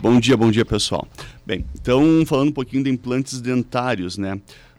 Bom dia, pessoal. Bem, então, falando um pouquinho de implantes dentários, né?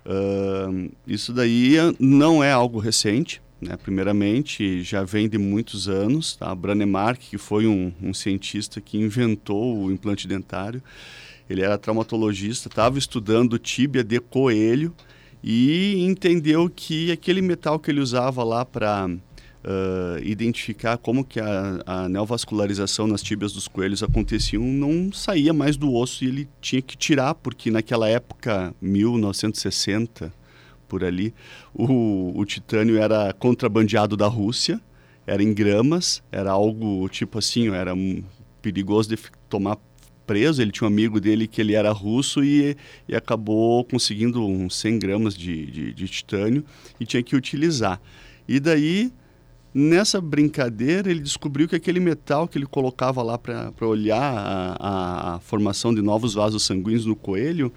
Isso daí não é algo recente, né? Primeiramente, já vem de muitos anos, tá? Brånemark, que foi um cientista que inventou o implante dentário, ele era traumatologista, estava estudando tíbia de coelho e entendeu que aquele metal que ele usava lá para identificar como que a neovascularização nas tíbias dos coelhos acontecia não saía mais do osso e ele tinha que tirar, porque naquela época, 1960, por ali, o titânio era contrabandeado da Rússia, era em gramas, era algo tipo assim, era perigoso de tomar preso. Ele tinha um amigo dele que ele era russo e acabou conseguindo uns 100 gramas de titânio e tinha que utilizar. E daí, nessa brincadeira, ele descobriu que aquele metal que ele colocava lá para olhar a formação de novos vasos sanguíneos no coelho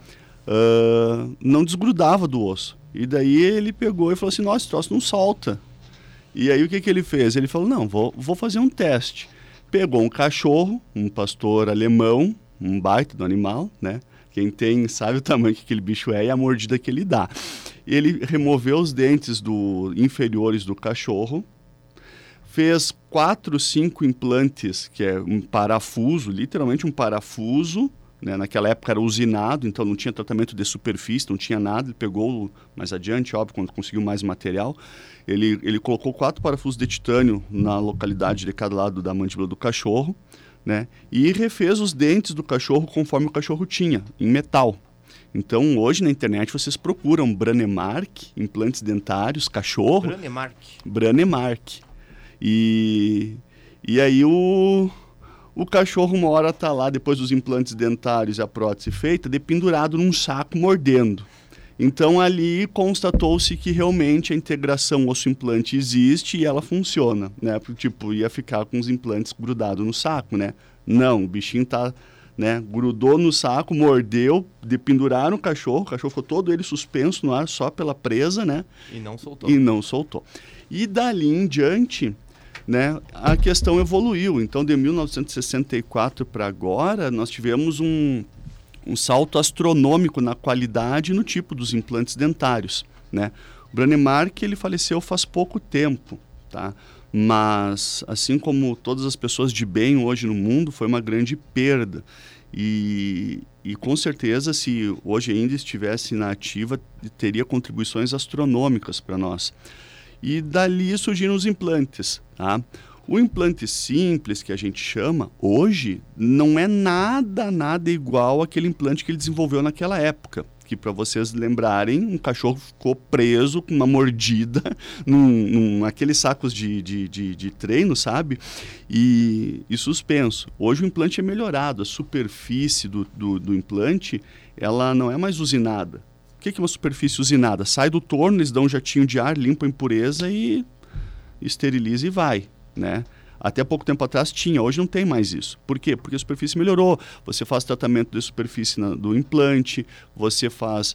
não desgrudava do osso. E daí ele pegou e falou assim, nossa, esse troço não solta. E aí o que ele fez? Ele falou, não, vou fazer um teste. Pegou um cachorro, um pastor alemão, um baita do animal, né? Quem tem sabe o tamanho que aquele bicho é e a mordida que ele dá. Ele removeu os dentes inferiores do cachorro, fez 4, 5 implantes, que é um parafuso, literalmente um parafuso, né? Naquela época era usinado, então não tinha tratamento de superfície, não tinha nada. Ele pegou mais adiante, óbvio, quando conseguiu mais material. Ele colocou 4 parafusos de titânio na localidade de cada lado da mandíbula do cachorro, né? E refez os dentes do cachorro conforme o cachorro tinha, em metal. Então, hoje na internet vocês procuram Brånemark, implantes dentários, cachorro. Brånemark. E aí o cachorro uma hora está lá, depois dos implantes dentários e a prótese feita, pendurado num saco mordendo. Então ali constatou-se que realmente a integração osso-implante existe e ela funciona, né? Tipo, ia ficar com os implantes grudados no saco, né? Não, o bichinho tá, né? Grudou no saco, mordeu, dependuraram o cachorro ficou todo ele suspenso no ar só pela presa, né? E não soltou. E dali em diante, né, a questão evoluiu. Então, de 1964 para agora, nós tivemos um salto astronômico na qualidade e no tipo dos implantes dentários, né? O Brånemark, ele faleceu faz pouco tempo, tá? Mas, assim como todas as pessoas de bem hoje no mundo, foi uma grande perda. E com certeza, se hoje ainda estivesse na ativa, teria contribuições astronômicas para nós. E dali surgiram os implantes, tá? O implante simples, que a gente chama, hoje, não é nada igual àquele implante que ele desenvolveu naquela época. Que, para vocês lembrarem, um cachorro ficou preso com uma mordida naqueles sacos de treino, sabe? E suspenso. Hoje o implante é melhorado, a superfície do implante, ela não é mais usinada. O que é uma superfície usinada? Sai do torno, eles dão um jatinho de ar, limpa a impureza e esteriliza e vai, né? Até pouco tempo atrás tinha, hoje não tem mais isso. Por quê? Porque a superfície melhorou. Você faz tratamento de superfície do implante, você faz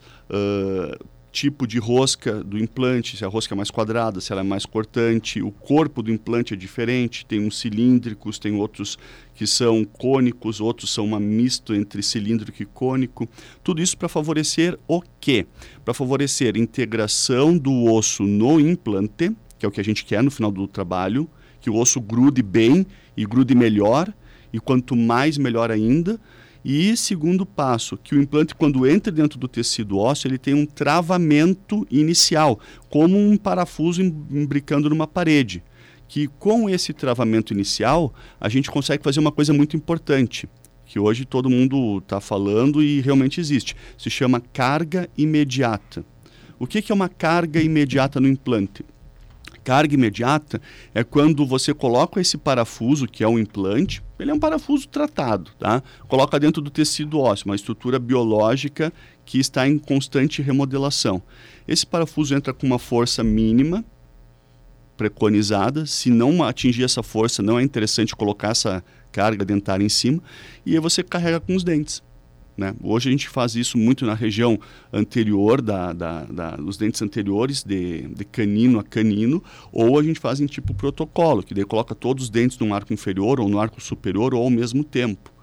tipo de rosca do implante, se a rosca é mais quadrada, se ela é mais cortante, o corpo do implante é diferente, tem uns cilíndricos, tem outros que são cônicos, outros são uma misto entre cilíndrico e cônico. Tudo isso para favorecer o quê? Para favorecer a integração do osso no implante, que é o que a gente quer no final do trabalho, que o osso grude bem e grude melhor, e quanto mais, melhor ainda. E segundo passo, que o implante, quando entra dentro do tecido ósseo, ele tem um travamento inicial, como um parafuso imbricando numa parede. Que com esse travamento inicial, a gente consegue fazer uma coisa muito importante, que hoje todo mundo está falando e realmente existe. Se chama carga imediata. O que é uma carga imediata no implante? Carga imediata é quando você coloca esse parafuso, que é um implante, ele é um parafuso tratado, tá? Coloca dentro do tecido ósseo, uma estrutura biológica que está em constante remodelação. Esse parafuso entra com uma força mínima, preconizada. Se não atingir essa força, não é interessante colocar essa carga dentária em cima, e aí você carrega com os dentes. Né? Hoje a gente faz isso muito na região anterior, dos dentes anteriores, de canino a canino, ou a gente faz em tipo protocolo, que daí coloca todos os dentes num arco inferior ou no arco superior ou ao mesmo tempo.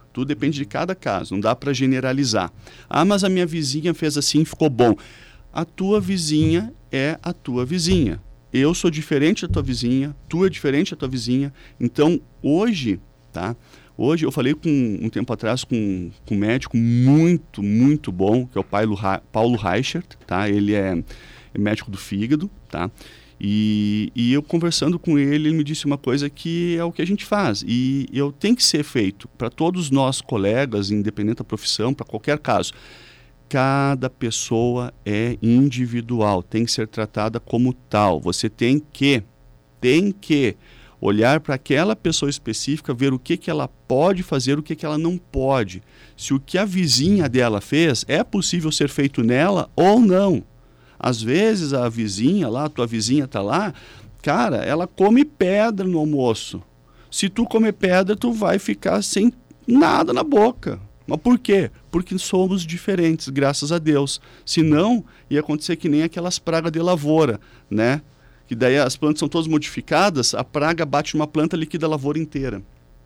Tudo depende de cada caso, não dá para generalizar. Ah, mas a minha vizinha fez assim e ficou bom. A tua vizinha é a tua vizinha. Eu sou diferente da tua vizinha, tu é diferente da tua vizinha. Então, hoje, tá? Hoje eu falei um tempo atrás com um médico muito, muito bom, que é o Paulo Reichert, tá? Ele é médico do fígado, tá? E eu conversando com ele me disse uma coisa que é o que a gente faz. E eu tenho que ser feito para todos nós colegas, independente da profissão, para qualquer caso. Cada pessoa é individual, tem que ser tratada como tal. Você tem que olhar para aquela pessoa específica, ver o que ela pode fazer, o que ela não pode. Se o que a vizinha dela fez é possível ser feito nela ou não. Às vezes a vizinha lá, a tua vizinha está lá, cara, ela come pedra no almoço. Se tu comer pedra, tu vai ficar sem nada na boca. Mas por quê? Porque somos diferentes, graças a Deus. Senão, ia acontecer que nem aquelas pragas de lavoura, né? Que daí as plantas são todas modificadas, a praga bate numa planta e liquida a lavoura inteira.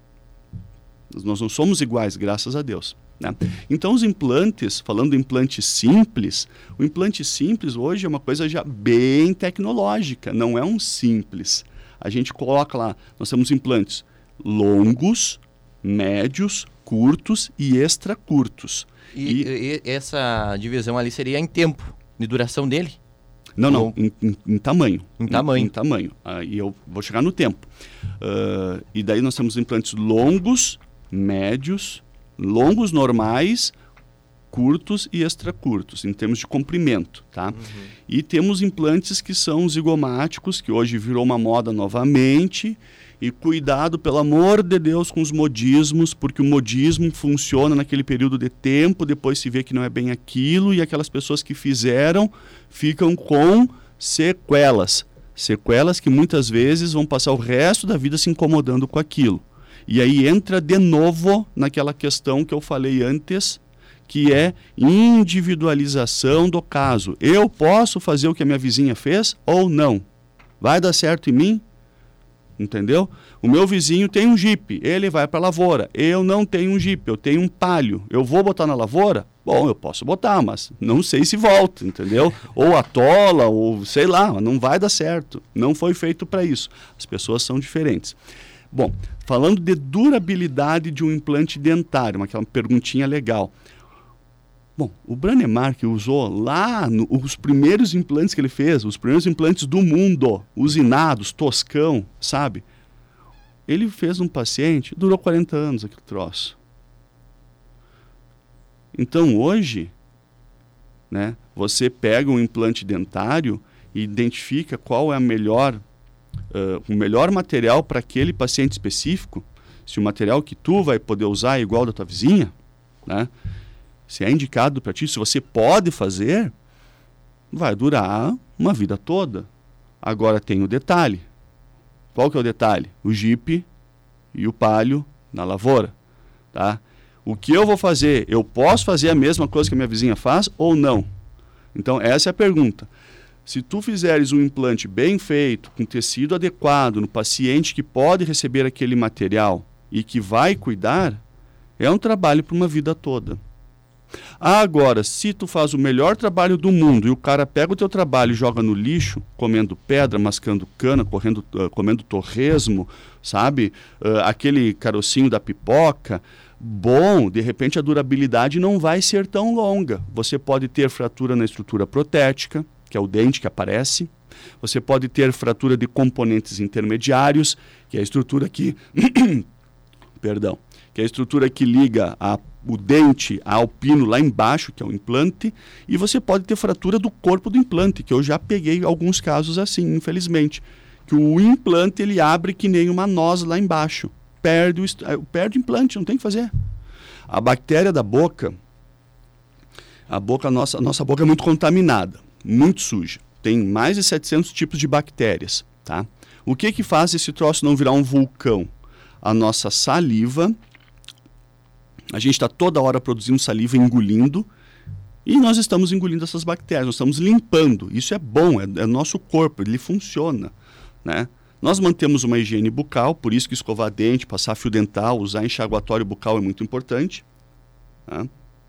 Nós não somos iguais, graças a Deus, né? Então os implantes, falando do implante simples, o implante simples hoje é uma coisa já bem tecnológica, não é um simples. A gente coloca lá, nós temos implantes longos, médios, curtos e extra curtos. E essa divisão ali seria em tempo de duração dele? Não, em tamanho. Em tamanho. Em tamanho. E eu vou chegar no tempo. E daí nós temos implantes longos, médios, longos normais, curtos e extra curtos, em termos de comprimento, tá? Uhum. E temos implantes que são zigomáticos, que hoje virou uma moda novamente. E cuidado, pelo amor de Deus, com os modismos, porque o modismo funciona naquele período de tempo, depois se vê que não é bem aquilo, e aquelas pessoas que fizeram ficam com sequelas. Sequelas que muitas vezes vão passar o resto da vida se incomodando com aquilo. E aí entra de novo naquela questão que eu falei antes, que é individualização do caso. Eu posso fazer o que a minha vizinha fez ou não? Vai dar certo em mim? Entendeu? O meu vizinho tem um Jeep, ele vai para a lavoura. Eu não tenho um Jeep, eu tenho um Palio. Eu vou botar na lavoura? Bom, eu posso botar, mas não sei se volta, entendeu? Ou atola, ou sei lá, não vai dar certo. Não foi feito para isso. As pessoas são diferentes. Bom, falando de durabilidade de um implante dentário, aquela perguntinha legal. Bom, o Branemark usou lá os primeiros implantes que ele fez, os primeiros implantes do mundo, usinados, toscão, sabe? Ele fez um paciente, durou 40 anos aquele troço. Então hoje, né, você pega um implante dentário e identifica qual é o melhor material para aquele paciente específico, se o material que tu vai poder usar é igual da tua vizinha, né? Se é indicado para ti, se você pode fazer, vai durar uma vida toda. Agora tem o detalhe. Qual que é o detalhe? O Jeep e o Palio na lavoura, tá? O que eu vou fazer? Eu posso fazer a mesma coisa que a minha vizinha faz ou não? Então essa é a pergunta. Se tu fizeres um implante bem feito, com tecido adequado, no paciente que pode receber aquele material e que vai cuidar, é um trabalho para uma vida toda. Agora, se tu faz o melhor trabalho do mundo e o cara pega o teu trabalho e joga no lixo, comendo pedra, mascando cana, comendo torresmo, sabe? Aquele carocinho da pipoca, bom, de repente a durabilidade não vai ser tão longa. Você pode ter fratura na estrutura protética, que é o dente que aparece. Você pode ter fratura de componentes intermediários, que é a estrutura que... Perdão. Que é a estrutura que liga o dente ao pino lá embaixo, que é o implante, e você pode ter fratura do corpo do implante, que eu já peguei alguns casos assim, infelizmente, que o implante ele abre que nem uma noz lá embaixo, perde o implante, não tem o que fazer. A bactéria da boca, a nossa boca é muito contaminada, muito suja, tem mais de 700 tipos de bactérias, tá? O que faz esse troço não virar um vulcão? A nossa saliva. A gente está toda hora produzindo saliva, engolindo, e nós estamos engolindo essas bactérias, nós estamos limpando. Isso é bom, é nosso corpo, ele funciona, né? Nós mantemos uma higiene bucal, por isso que escovar dente, passar fio dental, usar enxaguatório bucal é muito importante. Tá?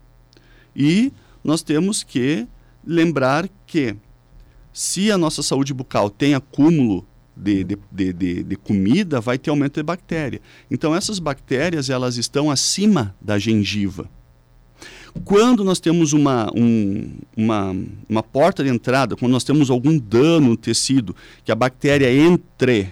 E nós temos que lembrar que se a nossa saúde bucal tem acúmulo de comida, vai ter aumento de bactéria. Então essas bactérias elas estão acima da gengiva. Quando nós temos uma porta de entrada, quando nós temos algum dano no tecido, que a bactéria entre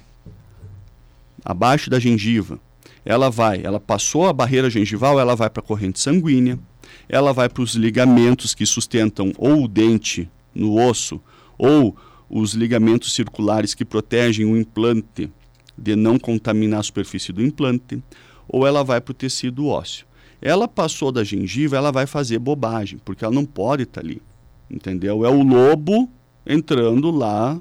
abaixo da gengiva, ela passou a barreira gengival, ela vai para a corrente sanguínea, ela vai para os ligamentos que sustentam ou o dente no osso, ou os ligamentos circulares que protegem o implante de não contaminar a superfície do implante, ou ela vai para o tecido ósseo. Ela passou da gengiva, ela vai fazer bobagem, porque ela não pode estar ali, entendeu? É o lobo entrando lá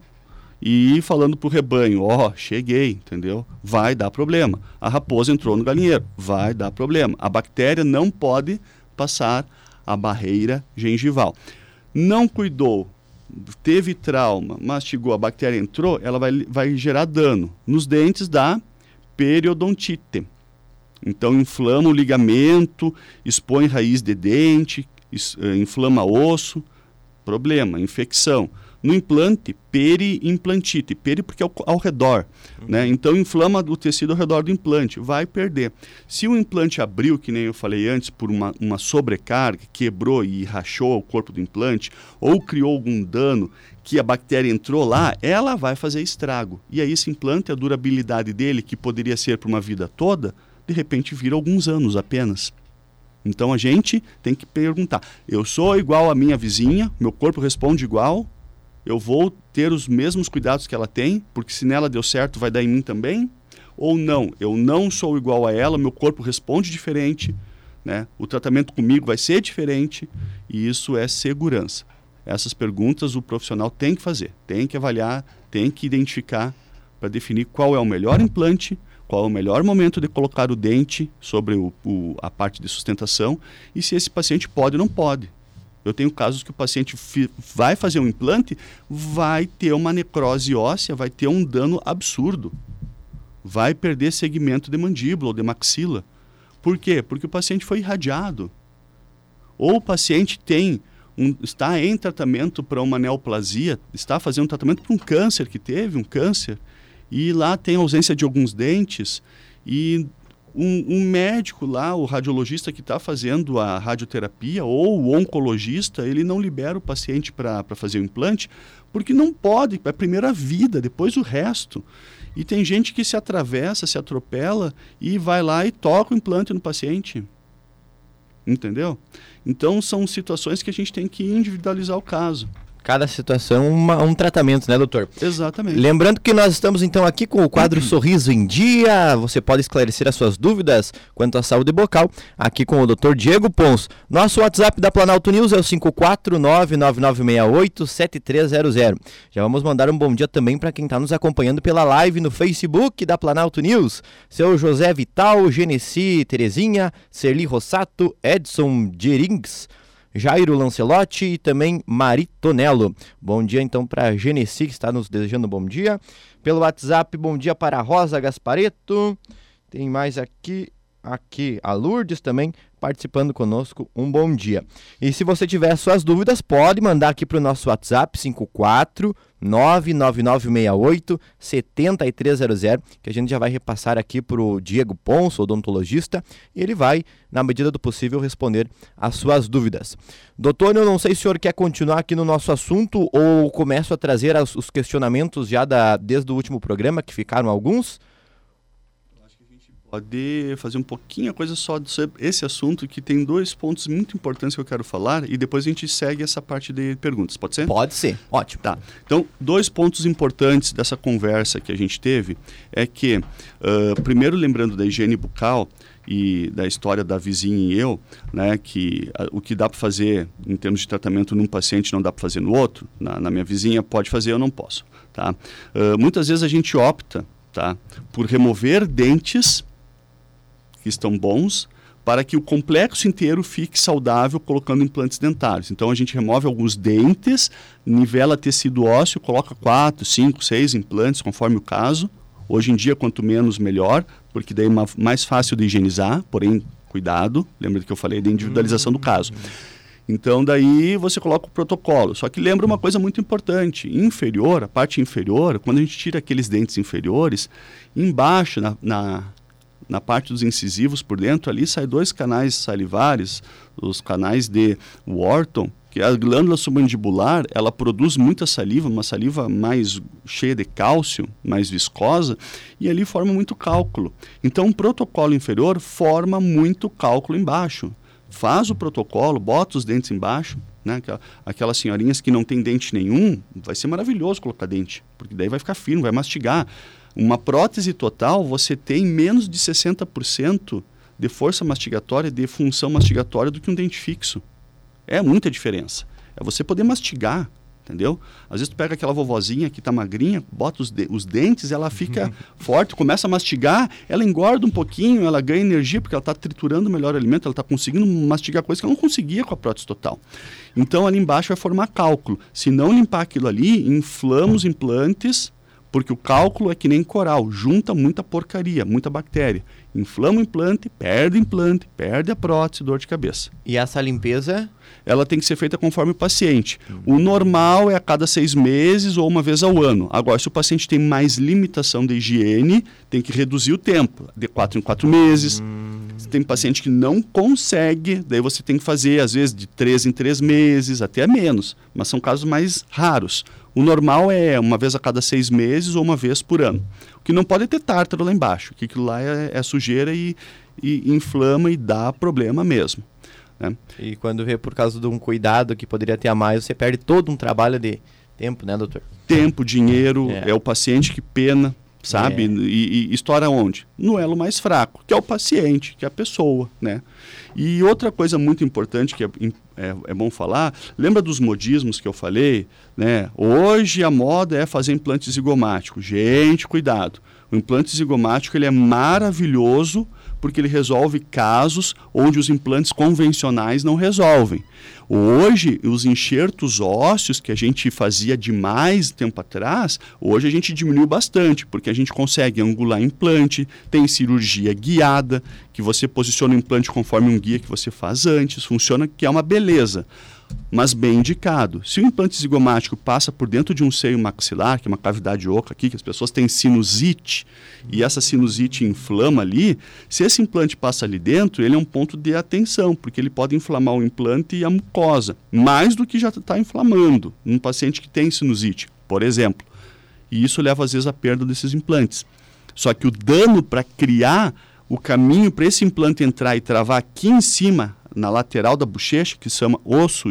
e falando para o rebanho, cheguei, entendeu? Vai dar problema. A raposa entrou no galinheiro, vai dar problema. A bactéria não pode passar a barreira gengival. Não cuidou, teve trauma, mastigou, a bactéria entrou, ela vai gerar dano nos dentes da periodontite. Então inflama o ligamento, expõe raiz de dente, inflama osso, problema, infecção. No implante, periimplantite, porque é ao redor, né? Então inflama o tecido ao redor do implante, vai perder. Se o implante abriu, que nem eu falei antes, por uma sobrecarga, quebrou e rachou o corpo do implante, ou criou algum dano que a bactéria entrou lá, ela vai fazer estrago. E aí esse implante, a durabilidade dele, que poderia ser por uma vida toda, de repente vira alguns anos apenas. Então a gente tem que perguntar, eu sou igual à minha vizinha, meu corpo responde igual, eu vou ter os mesmos cuidados que ela tem, porque se nela deu certo vai dar em mim também? Ou não, eu não sou igual a ela, meu corpo responde diferente, né? O tratamento comigo vai ser diferente, e isso é segurança. Essas perguntas o profissional tem que fazer, tem que avaliar, tem que identificar para definir qual é o melhor implante, qual é o melhor momento de colocar o dente sobre a parte de sustentação e se esse paciente pode ou não pode. Eu tenho casos que o paciente vai fazer um implante, vai ter uma necrose óssea, vai ter um dano absurdo. Vai perder segmento de mandíbula ou de maxila. Por quê? Porque o paciente foi irradiado. Ou o paciente está em tratamento para uma neoplasia, está fazendo um tratamento para um câncer que teve, um câncer, e lá tem ausência de alguns dentes, e um médico lá, o radiologista que está fazendo a radioterapia, ou o oncologista, ele não libera o paciente para fazer o implante, porque não pode, é a primeira vida, depois o resto. E tem gente que se atravessa, se atropela, e vai lá e toca o implante no paciente. Entendeu? Então são situações que a gente tem que individualizar o caso. Cada situação um tratamento, né, doutor? Exatamente. Lembrando que nós estamos então aqui com o quadro Sorriso em Dia. Você pode esclarecer as suas dúvidas quanto à saúde bucal aqui com o doutor Diego Pons. Nosso WhatsApp da Planalto News é o 54999687300. Já vamos mandar um bom dia também para quem está nos acompanhando pela live no Facebook da Planalto News. Seu José Vital, Genesi Terezinha, Serli Rossato, Edson Gerings, Jairo Lancelotti e também Maritonello. Bom dia então para a Genesi, que está nos desejando um bom dia. Pelo WhatsApp, bom dia para a Rosa Gaspareto. Tem mais aqui a Lourdes também participando conosco, um bom dia. E se você tiver suas dúvidas, pode mandar aqui para o nosso WhatsApp, 54999687300, que a gente já vai repassar aqui para o Diego Pons, odontologista, e ele vai, na medida do possível, responder as suas dúvidas. Doutor, eu não sei se o senhor quer continuar aqui no nosso assunto ou começo a trazer os questionamentos já desde o último programa, que ficaram alguns. Pode fazer um pouquinho a coisa só sobre esse assunto, que tem 2 pontos muito importantes que eu quero falar, e depois a gente segue essa parte de perguntas, pode ser? Pode ser, ótimo. Tá. Então, 2 pontos importantes dessa conversa que a gente teve é que, primeiro lembrando da higiene bucal e da história da vizinha e eu, né, que o que dá para fazer em termos de tratamento num paciente não dá para fazer no outro, na minha vizinha pode fazer, eu não posso. Tá? Muitas vezes a gente opta, tá, por remover dentes que estão bons, para que o complexo inteiro fique saudável colocando implantes dentários. Então a gente remove alguns dentes, nivela tecido ósseo, coloca 4, 5, 6 implantes, conforme o caso, Hoje em dia, quanto menos, melhor, porque daí é mais fácil de higienizar, porém, cuidado, lembra que eu falei da individualização do caso. Então, daí você coloca o protocolo. Só que lembra uma coisa muito importante. Inferior, a parte inferior, quando a gente tira aqueles dentes inferiores, embaixo, na parte dos incisivos por dentro, ali sai 2 canais salivares, os canais de Wharton, que a glândula submandibular, ela produz muita saliva, uma saliva mais cheia de cálcio, mais viscosa, e ali forma muito cálculo. Então, o protocolo inferior forma muito cálculo embaixo. Faz o protocolo, bota os dentes embaixo, né? Aquelas senhorinhas que não tem dente nenhum, vai ser maravilhoso colocar dente, porque daí vai ficar fino, vai mastigar. Uma prótese total, você tem menos de 60% de força mastigatória, de função mastigatória do que um dente fixo. É muita diferença. É você poder mastigar, entendeu? Às vezes tu pega aquela vovozinha que tá magrinha, bota os dentes, ela fica forte, começa a mastigar, ela engorda um pouquinho, ela ganha energia porque ela está triturando melhor o alimento, ela está conseguindo mastigar coisas que ela não conseguia com a prótese total. Então ali embaixo vai formar cálculo. Se não limpar aquilo ali, inflama os implantes, porque o cálculo é que nem coral, junta muita porcaria, muita bactéria. Inflama o implante, perde a prótese, dor de cabeça. E essa limpeza? Ela tem que ser feita conforme o paciente. O normal é a cada 6 meses ou uma vez ao ano. Agora, se o paciente tem mais limitação de higiene, tem que reduzir o tempo, de 4 em 4 meses. Se tem paciente que não consegue, daí você tem que fazer, às vezes, de 3 em 3 meses, até menos. Mas são casos mais raros. O normal é uma vez a cada 6 meses ou uma vez por ano. O que não pode é ter tártaro lá embaixo, que aquilo lá é sujeira e inflama e dá problema mesmo. Né? E quando vê por causa de um cuidado que poderia ter a mais, você perde todo um trabalho de tempo, né, doutor? Tempo, dinheiro, é o paciente que pena, sabe? E estoura onde? No elo mais fraco, que é o paciente, que é a pessoa, né? E outra coisa muito importante que é bom falar, lembra dos modismos que eu falei, né? Hoje a moda é fazer implante zigomático. Gente, cuidado. O implante zigomático ele é maravilhoso porque ele resolve casos onde os implantes convencionais não resolvem. Hoje, os enxertos ósseos que a gente fazia demais tempo atrás, hoje a gente diminuiu bastante, porque a gente consegue angular implante, tem cirurgia guiada, que você posiciona o implante conforme um guia que você faz antes, funciona que é uma beleza, mas bem indicado. Se o implante zigomático passa por dentro de um seio maxilar, que é uma cavidade oca aqui, que as pessoas têm sinusite, e essa sinusite inflama ali, se esse implante passa ali dentro, ele é um ponto de atenção, porque ele pode inflamar o implante e a mucosa, mais do que já está inflamando num paciente que tem sinusite, por exemplo. E isso leva às vezes à perda desses implantes. Só que o dano para criar o caminho para esse implante entrar e travar aqui em cima, na lateral da bochecha, que se chama osso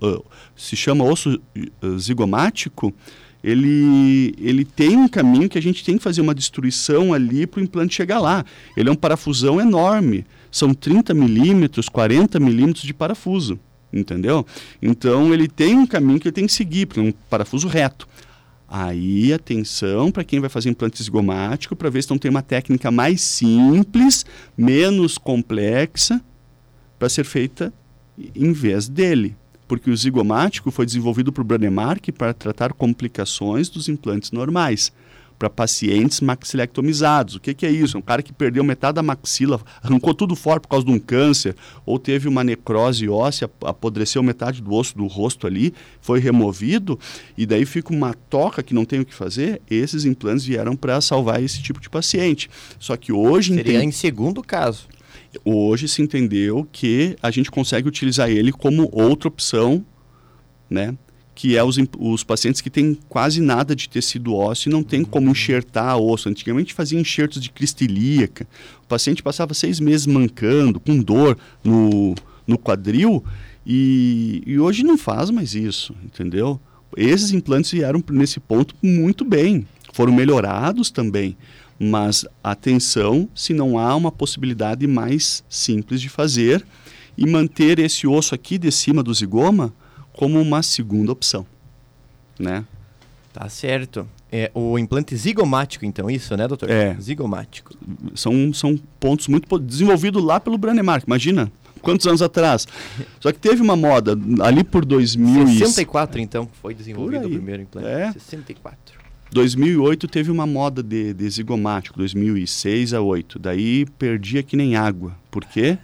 zigomático, ele tem um caminho que a gente tem que fazer uma destruição ali para o implante chegar lá. Ele é um parafusão enorme, são 30 milímetros, 40 milímetros de parafuso, entendeu? Então ele tem um caminho que ele tem que seguir, porque é um parafuso reto. Aí, atenção para quem vai fazer implante zigomático, para ver se não tem uma técnica mais simples, menos complexa, para ser feita em vez dele. Porque o zigomático foi desenvolvido por Brånemark para tratar complicações dos implantes normais, para pacientes maxilectomizados. O que é isso? É um cara que perdeu metade da maxila, arrancou tudo fora por causa de um câncer, ou teve uma necrose óssea, apodreceu metade do osso do rosto ali, foi removido, e daí fica uma toca que não tem o que fazer. Esses implantes vieram para salvar esse tipo de paciente. Só que hoje... Seria em segundo caso. Hoje se entendeu que a gente consegue utilizar ele como outra opção, né? Que é os pacientes que têm quase nada de tecido ósseo e não tem como enxertar osso. Antigamente fazia enxertos de crista ilíaca. O paciente passava 6 meses mancando, com dor no quadril, e hoje não faz mais isso, entendeu? Esses implantes vieram nesse ponto muito bem, foram melhorados também. Mas atenção se não há uma possibilidade mais simples de fazer e manter esse osso aqui de cima do zigoma como uma segunda opção, né? Tá certo. É o implante zigomático, então, isso, né, doutor? É. Zigomático. São pontos muito desenvolvidos lá pelo Brånemark, imagina, quantos anos atrás. Só que teve uma moda ali por 2000 64, então, foi desenvolvido o primeiro implante. 64. 2008 teve uma moda de zigomático, 2006 a 2008. Daí perdia que nem água. Por quê?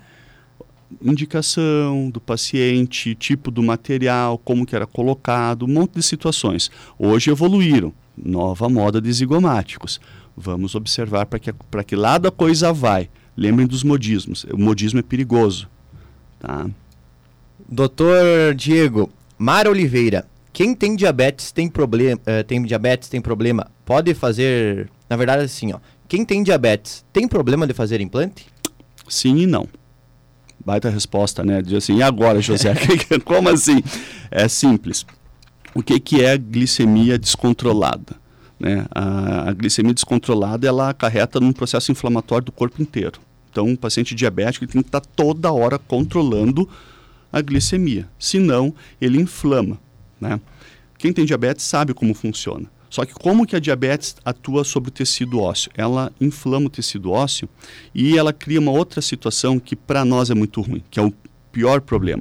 Indicação do paciente, tipo do material, como que era colocado, um monte de situações. Hoje evoluíram. Nova moda de zigomáticos. Vamos observar para que lado a coisa vai. Lembrem dos modismos. O modismo é perigoso. Tá? Doutor Diego, Mara Oliveira, quem tem diabetes tem problema, pode fazer, na verdade assim, ó, quem tem diabetes tem problema de fazer implante? Sim e não. Baita resposta, né? Diz assim, e agora, José? Como assim? É simples. O que é glicemia descontrolada? Né? A glicemia descontrolada, ela acarreta num processo inflamatório do corpo inteiro. Então, um paciente diabético tem que estar toda hora controlando a glicemia. Senão, ele inflama. Né? Quem tem diabetes sabe como funciona. Só que como que a diabetes atua sobre o tecido ósseo? Ela inflama o tecido ósseo e ela cria uma outra situação que para nós é muito ruim, que é o pior problema.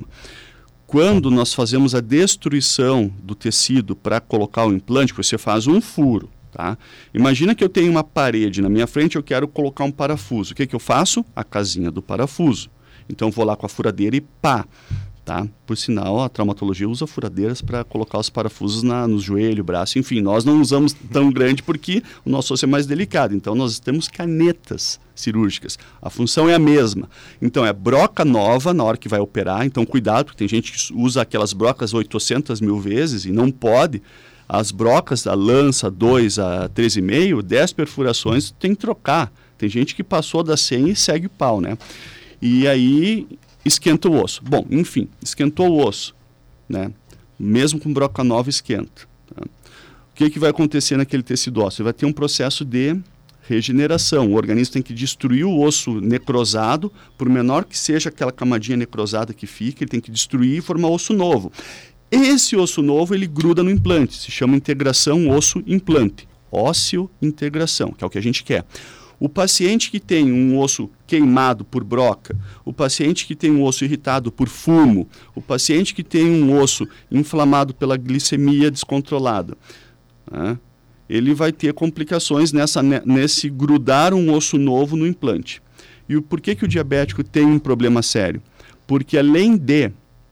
Quando nós fazemos a destruição do tecido para colocar o implante, você faz um furo. Tá? Imagina que eu tenho uma parede na minha frente e eu quero colocar um parafuso. O que eu faço? A casinha do parafuso. Então eu vou lá com a furadeira e pá. Tá? Por sinal, a traumatologia usa furadeiras para colocar os parafusos no joelho, braço, enfim, nós não usamos tão grande porque o nosso osso é mais delicado, então nós temos canetas cirúrgicas, a função é a mesma, então é broca nova na hora que vai operar, então cuidado, porque tem gente que usa aquelas brocas 800 mil vezes e não pode, as brocas da lança 2 a 3,5, 10 perfurações tem que trocar, tem gente que passou das 100 e segue pau, né? E aí esquenta o osso. Bom, enfim, esquentou o osso, né? Mesmo com broca nova esquenta. Tá? O que vai acontecer naquele tecido ósseo? Vai ter um processo de regeneração. O organismo tem que destruir o osso necrosado, por menor que seja aquela camadinha necrosada que fica, ele tem que destruir e formar osso novo. Esse osso novo, ele gruda no implante, se chama integração osso-implante. Ósseo-integração, que é o que a gente quer. O paciente que tem um osso queimado por broca, o paciente que tem um osso irritado por fumo, o paciente que tem um osso inflamado pela glicemia descontrolada, né, ele vai ter complicações nesse grudar um osso novo no implante. E por que o diabético tem um problema sério? Porque além de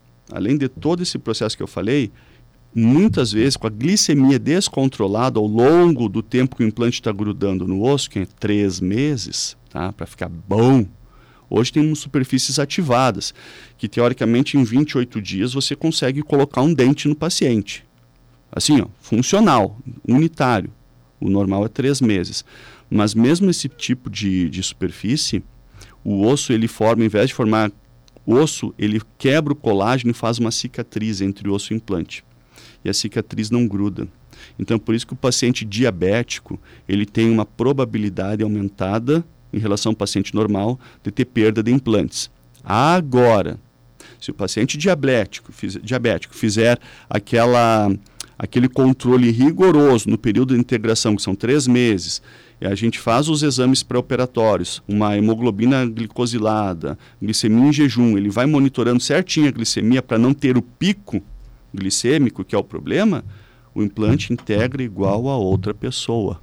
todo esse processo que eu falei, muitas vezes, com a glicemia descontrolada ao longo do tempo que o implante está grudando no osso, que é 3 meses, tá? Para ficar bom. Hoje temos superfícies ativadas, que teoricamente em 28 dias você consegue colocar um dente no paciente. Assim, ó, funcional, unitário. O normal é 3 meses. Mas mesmo esse tipo de superfície, o osso ele forma, ao invés de formar osso, ele quebra o colágeno e faz uma cicatriz entre o osso e o implante. E a cicatriz não gruda. Então, por isso que o paciente diabético, ele tem uma probabilidade aumentada em relação ao paciente normal de ter perda de implantes. Se o paciente diabético fizer aquele controle rigoroso no período de integração, que são 3 meses, e a gente faz os exames pré-operatórios, uma hemoglobina glicosilada, glicemia em jejum, ele vai monitorando certinho a glicemia para não ter o pico glicêmico, que é o problema, o implante integra igual a outra pessoa.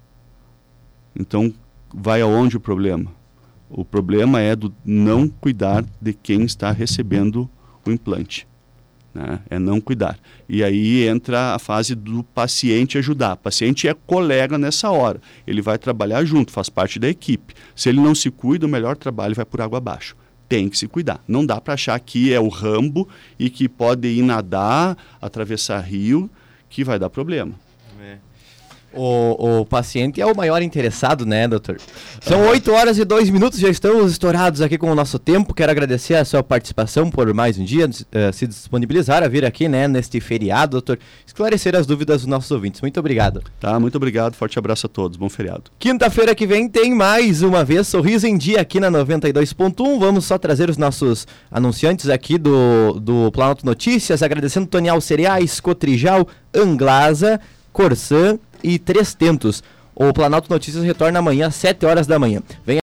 Então, vai aonde o problema? O problema é do não cuidar de quem está recebendo o implante. Né? É não cuidar. E aí entra a fase do paciente ajudar. O paciente é colega nessa hora. Ele vai trabalhar junto, faz parte da equipe. Se ele não se cuida, o melhor trabalho vai por água abaixo. Tem que se cuidar. Não dá para achar que é o Rambo e que pode ir nadar, atravessar rio, que vai dar problema. O paciente é o maior interessado, né, doutor? São 8 horas e 2 minutos, já estamos estourados aqui com o nosso tempo. Quero agradecer a sua participação por mais um dia, se disponibilizar a vir aqui, né, neste feriado, doutor, esclarecer as dúvidas dos nossos ouvintes. Muito obrigado. Tá, muito obrigado, forte abraço a todos, bom feriado. Quinta-feira que vem tem mais uma vez Sorriso em Dia aqui na 92.1. Vamos só trazer os nossos anunciantes aqui do Planalto Notícias, agradecendo Tonial Cereais, Cotrijal, Anglasa, Corsã e 3 Tentos. O Planalto Notícias retorna amanhã às 7 horas da manhã. Venha